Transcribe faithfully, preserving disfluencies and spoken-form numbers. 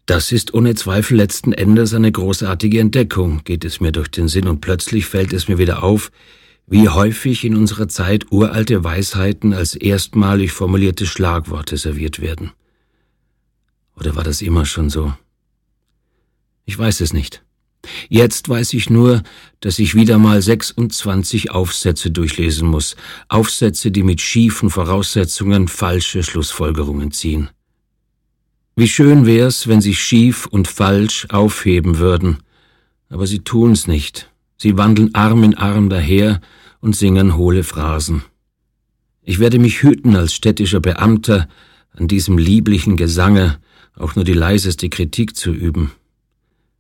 Das ist ohne Zweifel letzten Endes eine großartige Entdeckung, geht es mir durch den Sinn, und plötzlich fällt es mir wieder auf, wie häufig in unserer Zeit uralte Weisheiten als erstmalig formulierte Schlagworte serviert werden. Oder war das immer schon so? Ich weiß es nicht. Jetzt weiß ich nur, dass ich wieder mal sechsundzwanzig Aufsätze durchlesen muss, Aufsätze, die mit schiefen Voraussetzungen falsche Schlussfolgerungen ziehen. Wie schön wär's, wenn sie schief und falsch aufheben würden, aber sie tun's nicht. Sie wandeln Arm in Arm daher und singen hohle Phrasen. Ich werde mich hüten, als städtischer Beamter an diesem lieblichen Gesange auch nur die leiseste Kritik zu üben.